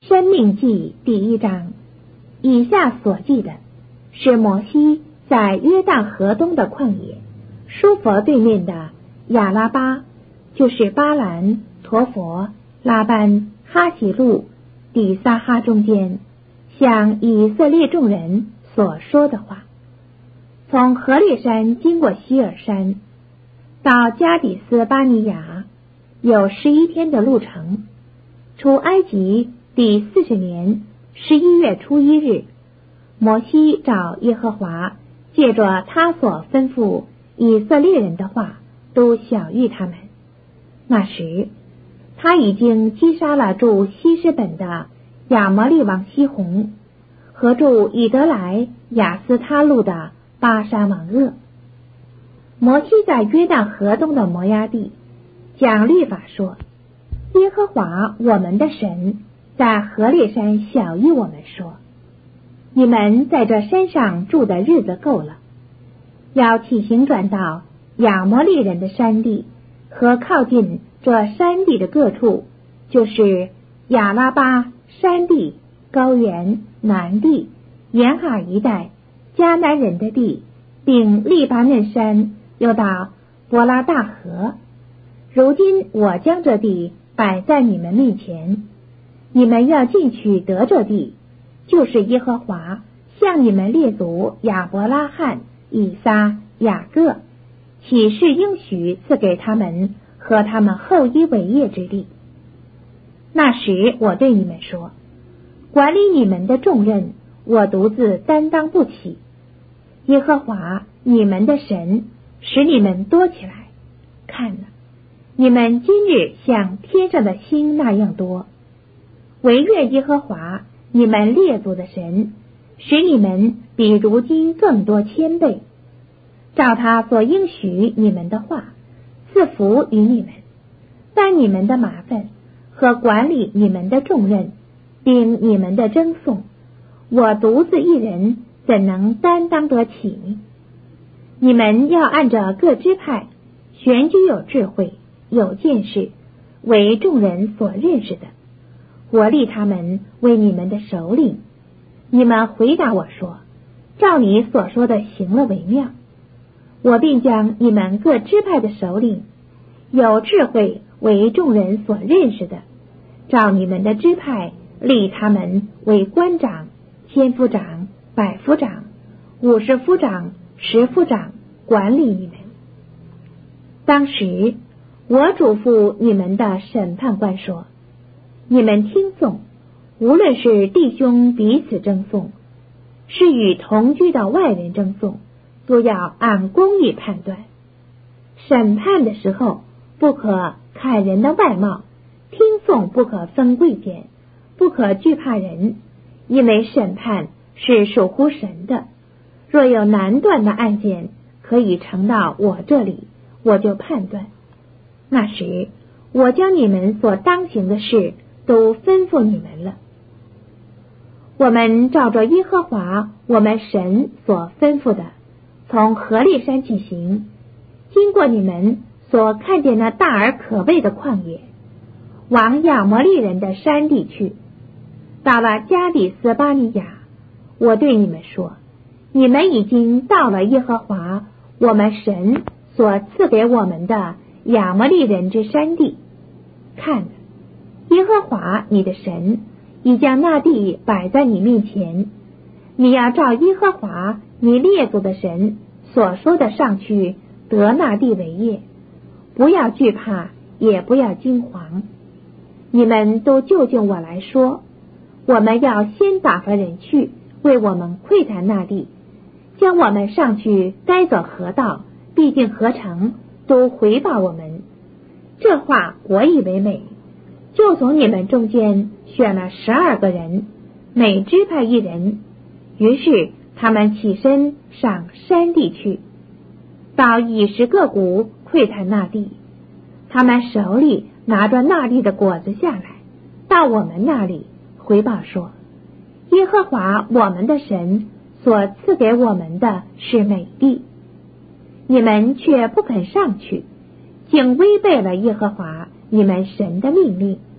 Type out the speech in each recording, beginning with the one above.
申命记第1章，以下所记的是摩西在约旦河东的旷野，舒佛对面的亚拉巴，就是巴兰、陀佛、拉班、哈喜路、底撒哈中间，向以色列众人所说的话。从何烈山经过希尔山，到加底斯巴尼亚，有11天的路程。出埃及第40年11月初1日，摩西找耶和华，借着他所吩咐以色列人的话，都晓谕他们。那时，他已经击杀了住西施本的亚摩利王西宏，和住以德来亚斯他路的巴珊王噩。摩西在约旦河东的摩押地讲律法说，耶和华我们的神在何烈山晓谕我们说，你们在这山上住的日子够了，要起行转到亚摩利人的山地和靠近这山地的各处，就是亚拉巴山地、高原、南地、沿海一带、迦南人的地，并利巴嫩山，又到伯拉大河。如今我将这地摆在你们面前，你们要进去得这地，就是耶和华向你们列祖亚伯拉罕、以撒、雅各起誓应许赐给他们和他们后裔为业之地。那时我对你们说，管理你们的重任，我独自担当不起。耶和华你们的神使你们多起来，看了，你们今日像天上的星那样多。惟愿耶和华你们列祖的神使你们比如今更多千倍，照他所应许你们的话赐福于你们，担你们的麻烦和管理你们的重任，并你们的争讼，我独自一人怎能担当得起呢？你们要按着各支派选举有智慧、有见识，为众人所认识的，我立他们为你们的首领。你们回答我说，照你所说的行了为妙。我并将你们各支派的首领，有智慧为众人所认识的，照你们的支派立他们为官长、千夫长、百夫长、50夫长、10夫长，管理你们。当时我嘱咐你们的审判官说，你们听讼，无论是弟兄彼此争讼，是与同居的外人争讼，都要按公义判断。审判的时候，不可看人的外貌，听讼不可分贵贱，不可惧怕人，因为审判是属乎神的。若有难断的案件可以呈到我这里，我就判断。那时我将你们所当行的事都吩咐你们了。我们照着耶和华我们神所吩咐的，从何烈山起行，经过你们所看见那大而可畏的旷野，往亚摩利人的山地去。到了加底斯巴尼亚，我对你们说，你们已经到了耶和华我们神所赐给我们的亚摩利人之山地。看，耶和华你的神已将那地摆在你面前，你要照耶和华你列祖的神所说的上去得那地为业，不要惧怕，也不要惊惶。你们都就近我来说，我们要先打发人去为我们窥探那地，将我们上去该走何道，必定何成，都回报我们。这话我以为美，就从你们中间选了12个人，每支派一人。于是他们起身上山地去，到以实各谷窥探那地。他们手里拿着那地的果子下来，到我们那里回报说，耶和华我们的神所赐给我们的是美地，你们却不肯上去，竟违背了耶和华你们神的命令，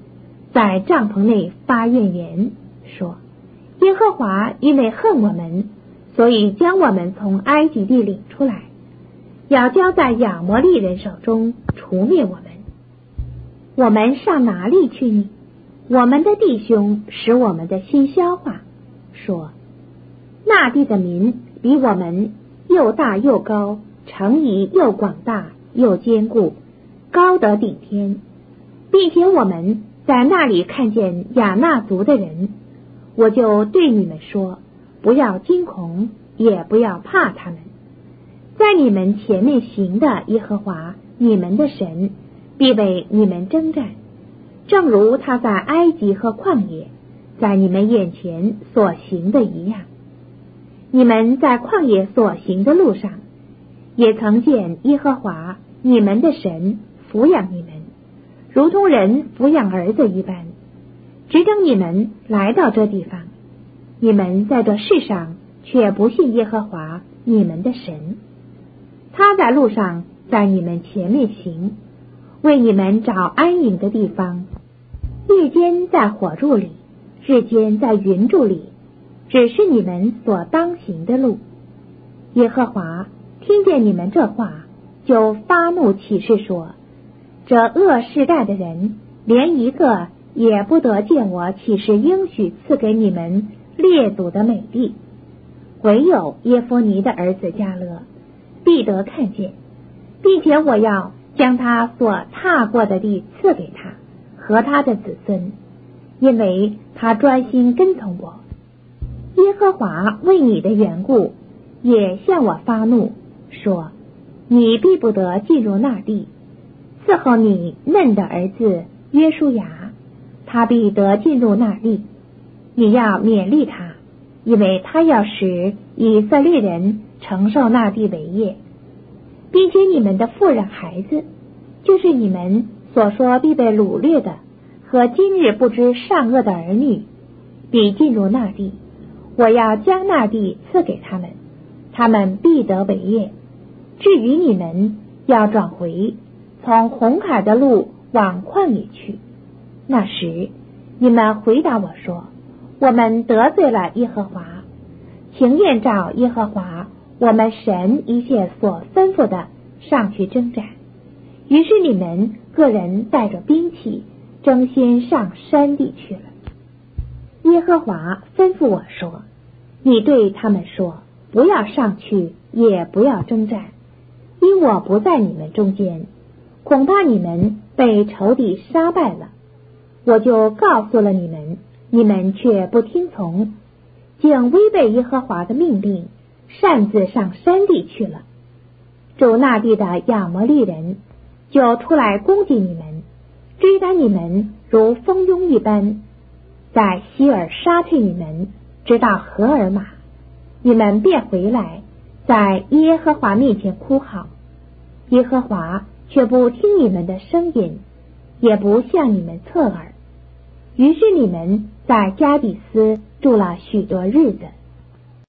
在帐篷内发怨言，说：耶和华因为恨我们，所以将我们从埃及地领出来，要交在亚摩利人手中，除灭我们。我们上哪里去呢？我们的弟兄使我们的心消化，说：那地的民比我们又大又高，城邑又广大又坚固，高得顶天，并且我们在那里看见亚衲族的人，我就对你们说，不要惊恐，也不要怕他们。在你们前面行的耶和华你们的神必为你们征战，正如他在埃及和旷野在你们眼前所行的一样。你们在旷野所行的路上，也曾见耶和华你们的神抚养你们，如同人抚养儿子一般，直等你们来到这地方。你们在这世上却不信耶和华你们的神，他在路上在你们前面行，为你们找安营的地方，夜间在火柱里，日间在云柱里，只是你们所当行的路。耶和华听见你们这话，就发怒起誓说：这恶世代的人，连一个也不得见我起誓应许赐给你们列祖的美地，唯有耶孚尼的儿子迦勒必得看见，并且我要将他所踏过的地赐给他和他的子孙，因为他专心跟从我。耶和华为你的缘故也向我发怒，说：你必不得进入那地，伺候你嫩的儿子约书亚，他必得进入那地。你要勉励他，因为他要使以色列人承受那地为业，并且你们的妇人孩子，就是你们所说必被掳掠的和今日不知善恶的儿女，必进入那地。我要将那地赐给他们，他们必得为业。至于你们，要转回，从红海的路往旷野去。那时你们回答我说：我们得罪了耶和华，情愿照耶和华我们神一切所吩咐的上去征战。于是你们个人带着兵器，争先上山地去了。耶和华吩咐我说：你对他们说，不要上去，也不要征战，因我不在你们中间，恐怕你们被仇敌杀败了。我就告诉了你们，你们却不听从，竟违背耶和华的命令，擅自上山地去了。主那地的亚摩利人就出来攻击你们，追赶你们如蜂拥一般，在希尔杀退你们，直到荷尔玛。你们便回来，在耶和华面前哭号，耶和华却不听你们的声音，也不向你们侧耳。于是你们在加底斯住了许多日子。